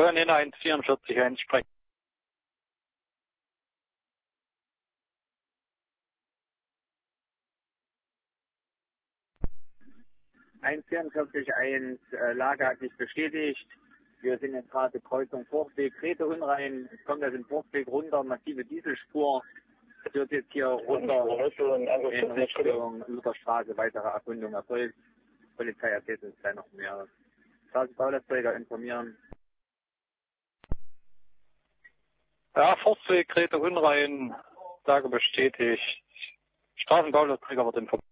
Nena 144 sprechen. 144.1, Lage hat sich bestätigt. Wir sind jetzt gerade Kreuzung Forstweg, Grete Unrein. Es kommt also den Forstweg runter, massive Dieselspur. Es wird jetzt hier runter in Richtung Lutherstraße weitere Erkundung erfolgt. Die Polizei erzählt uns gleich noch mehr. Straßenbaulasträger informieren. Ja, Forstweg, Grete Unrein, Lage bestätigt. Straßenbaulasträger wird informiert.